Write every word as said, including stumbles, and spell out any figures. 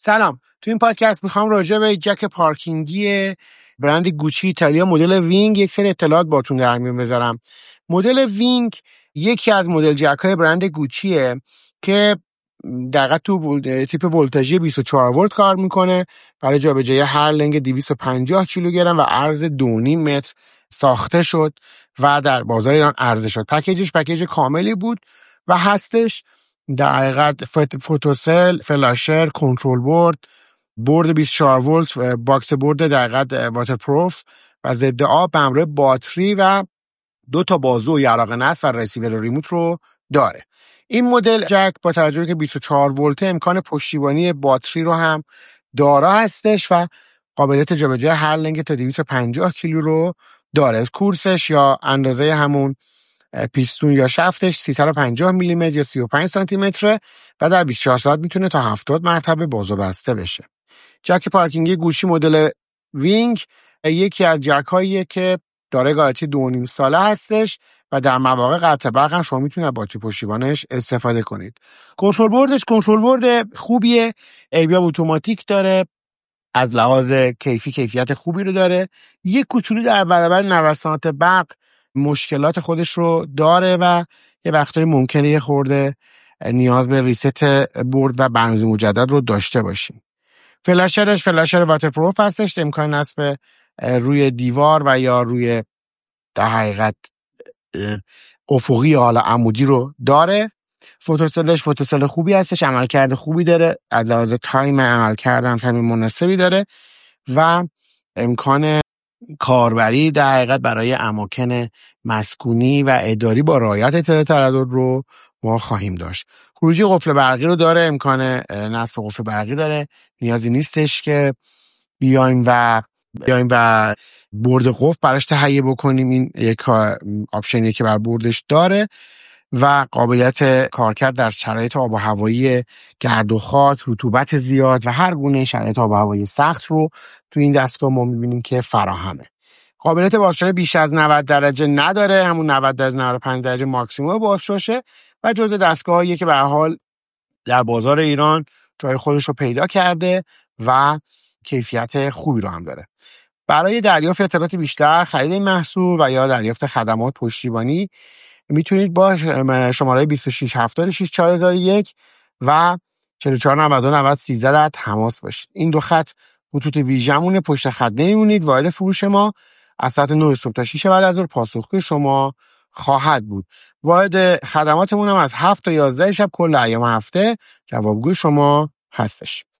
سلام، تو این پادکست میخوام راجع به جک پارکینگی برند گوچی ایتالیا مدل وینگ یک سری اطلاعات باتون در میون بذارم. مدل وینگ یکی از مدل جک‌های برند گوچیه که دقیقاً تو ول... تیپ ولتاژی بیست و چهار ولت کار میکنه. برای جابجایی هر لنگ دویست و پنجاه کیلوگرم و عرض دو و نیم متر ساخته شد و در بازار ایران عرضه شد. پکیجش پکیج کاملی بود و هستش. در حقیقت فوتوسل، فلاشر، کنترل بورد، بورد بیست و چهار ولت، باکس بورد در حقیقت واترپروف و ضد آب به همراه باتری و دو تا بازو و یراق نصب و رسیور ریموت رو داره. این مدل جک با توجه که بیست و چهار ولت امکان پشتیبانی باتری رو هم دارا هستش و قابلیت جابجایی هر لنگ تا دویست و پنجاه کیلو رو داره. کورسش یا اندازه همون پیستون یا شفتش سیصد و پنجاه میلیمتر یا سی و پنج سانتی متره و در بیست و چهار ساعت میتونه تا هفتاد مرتبه باز و بسته بشه. جک پارکینگی گوچی مدل وینگ یکی از جک هاییه که داره گارانتی دو و نیم ساله هستش و در مواقع قطع برق هم شما میتونید از باتری پشتیبانش استفاده کنید. کنترل بوردش کنترل بورد خوبیه، ایبیاب اتوماتیک داره، از لحاظ کیفی کیفیت خوبی رو داره. یک کوچولو در برابر نوسانات برق مشکلات خودش رو داره و یه وقتایی ممکنه یه خورده نیاز به ریست بورد و برنامه‌ریزی مجدد رو داشته باشیم. فلاشرش فلاشر واترپروف هستش، امکان نصب روی دیوار و یا روی در حقیقت افقی حالا عمودی رو داره. فوتوسلش فوتوسل خوبی هستش، عملکرد خوبی داره، از لحاظ تایم عملکرد هم تایم مناسبی داره و امکان کاربری در حقیقت برای اماکن مسکونی و اداری با رعایت اطلاعات تردد رو ما خواهیم داشت. خروجی قفل برقی رو داره، امکان نصب قفل برقی داره، نیازی نیستش که بیایم و بیایم و برد قفل براش تهیه بکنیم. این یک آپشنیه که بر بردش داره و قابلیت کارکرد در شرایط آب و هوایی گرد و خاک، رطوبت زیاد و هر گونه شرایط آب و هوایی سخت رو تو این دستگاه ما می‌بینیم که فراهمه. قابلیت بازشویی بیش از نود درجه نداره، همون نود درجه نود و پنج درجه ماکسیمم بازشویه و جزء دستگاهیه که به هر حال در بازار ایران جای خودش رو پیدا کرده و کیفیت خوبی رو هم داره. برای دریافت اطلاعات بیشتر، خرید این محصول و یا دریافت خدمات پشتیبانی میتونید با شماره بیست و شش هفتاد و شش چهار صفر یک و چهل و چهار نود و دو نود سیزده در تماس باشید. این دو خط خطوط ویژمونه، پشت خط نمیمونید. واحد فروش ما از ساعت نه صبح تا شش بعد از ظهر پاسخگوی شما خواهد بود. واحد خدماتمون هم از هفت تا یازده شب کل ایام هفته جوابگوی شما هستش.